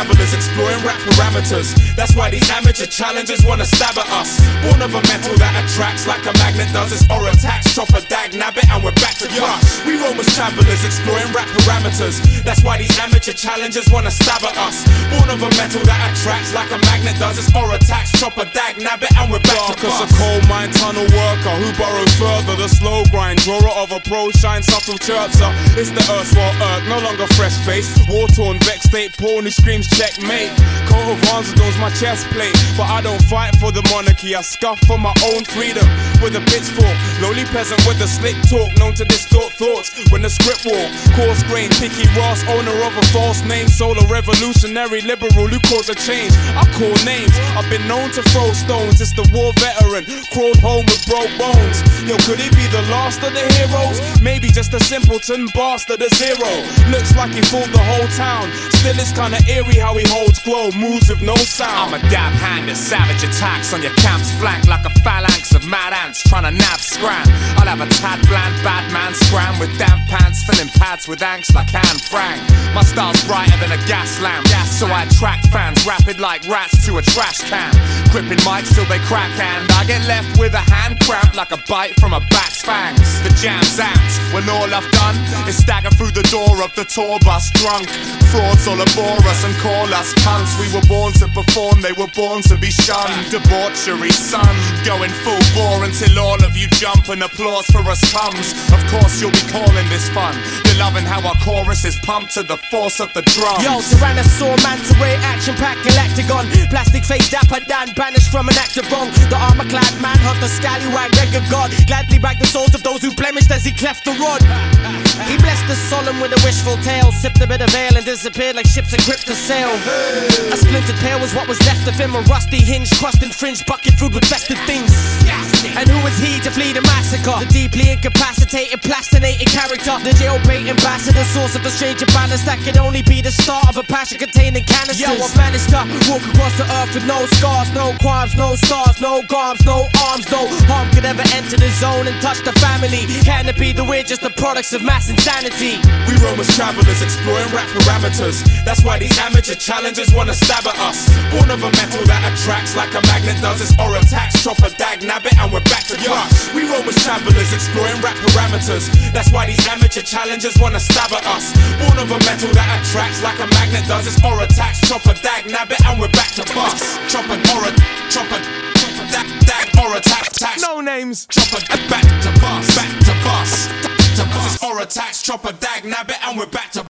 travelers exploring rap parameters. That's why these amateur challengers wanna stab at us. Born of a metal that attracts like a magnet does. It's or attacks, chop a dag, nab it, and we're back to crush. We roam as travelers exploring rap parameters. That's why these amateur challengers wanna stab at us. Born of a metal that attracts like a magnet does. It's or attacks, chop a dag, nab it, and we're back to crush. A coal mine tunnel worker who burrows further. The slow grind, drawer of a pro shine, subtle chirpser. It's the erstwhile irk, no longer fresh face. War-torn, vexed state porn who screams checkmate. Coat of arms adorns my chest plate, but I don't fight for the monarchy. I scuff for my own freedom with a pitchfork. Lowly peasant with a slick talk, known to distort thoughts when the script walk. Coarse grain, picky Ross, owner of a false name. Solar revolutionary liberal who cause a change. I call names, I've been known to throw stones. It's the war veteran, crawled home with broke bones. Yo, could he be the last of the heroes? Maybe just a simpleton bastard, a zero. Looks like he fooled the whole town. Still it's kinda eerie how he holds glow, moves with no sound. I'm a dab hand at savage attacks on your camp's flank, like a phalanx of mad ants trying to nab scram. I'll have a tad bland bad man scram with damp pants, filling pads with angst like Anne Frank. My style's brighter than a gas lamp, so I attract fans rapid like rats to a trash can. Gripping mics till they crack and I get left with a hand cramp like a bite from a bat's fangs. The jam's amped when all I've done is stagger through the door of the tour bus drunk. Frauds all abhor us and call us cunts. We were born to perform, they were born to be shunned. Debauchery, son, going full bore until all of you jump and applause for us comes. Of course you'll be calling this fun. You're loving how our chorus is pumped to the force of the drum. Yo, Tyrannosaur, manta ray, action-packed galactagon. Plastic face, dapper Dan, banished from an active wrong. The armor-clad manhunt, the scallywag, beggar god. Gladly brag the souls of those who blemished as he cleft the rod. He blessed the solemn with a wishful tale, sipped a bit of ale and disappeared like ships equipped to sail. A splintered pail was what was left of him, a rusty hinge, crust and fringe, bucket food with festive things. And who was he to flee the massacre? The deeply incapacitated, plastinated character, the jailbait ambassador, source of a stranger balance that could only be the start of a passion containing canisters. Yo, I've managed to walk across the earth with no scars, no crimes, no stars, no garms, no arms, no harm could ever enter the zone and touch the family. Can it be that we're just the products of mass insanity? We roam as travelers exploring rap parameters. That's why these amateur challengers wanna stab at us. Born of a metal that attracts like a magnet does. It's or attacks, chop a dag, nab it, and we're back to crush. We roam as travelers exploring rap parameters. That's why these amateur challengers wanna stab at us. Born of a metal that attracts like a magnet does. It's or attacks, chop a dag, nab it, and we're back to bust. Chop a dag, or attack, No names. chop a back to bust, back to bust. Or attacks, chop a dag, nab it, and we're back to